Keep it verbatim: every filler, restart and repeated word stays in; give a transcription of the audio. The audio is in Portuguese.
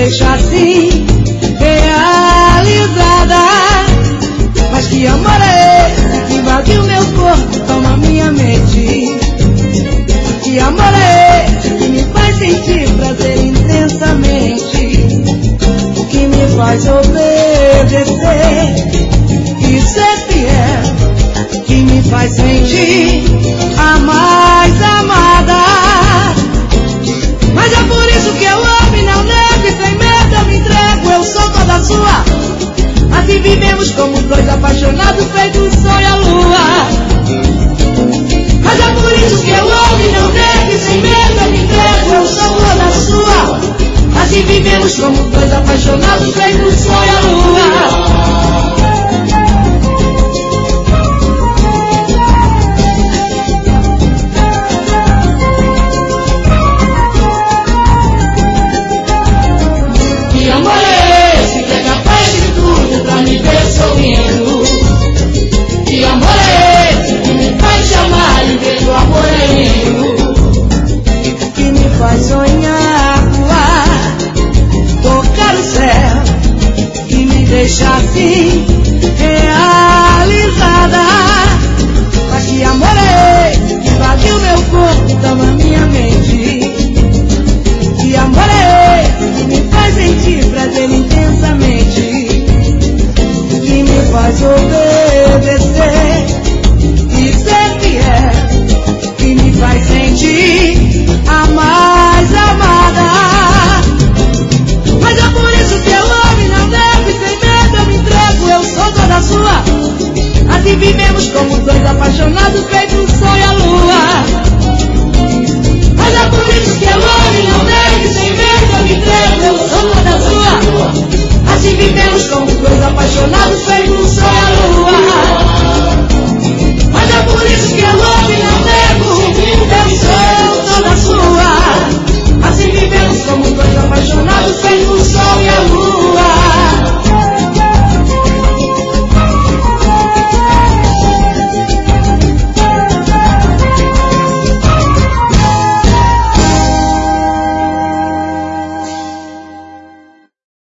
deixa assim, realizada. Mas que amor é esse que invadiu meu corpo, toma minha mente? Que amor é esse que me faz sentir prazer intensamente? O que me faz obedecer e ser fiel, que me faz sentir a mais amada. Mas é por isso que eu amo e não nego, e sem medo eu me entrego, eu sou toda sua. Assim vivemos como dois apaixonados, feito o sol e a lua. Mas é por isso que eu amo e não nego, e sem medo eu me entrego, eu sou toda sua. Assim vivemos como dois apaixonados, feito o sol e a lua. Sorrindo. Que amor é esse que me faz chamar e ver o amor é lindo? Que me faz sonhar, voar, tocar o céu, que me deixa assim, realizada. Mas que amor é esse que invadiu meu corpo e toma minha mente? Que amor é esse que me faz sentir prazer intensamente?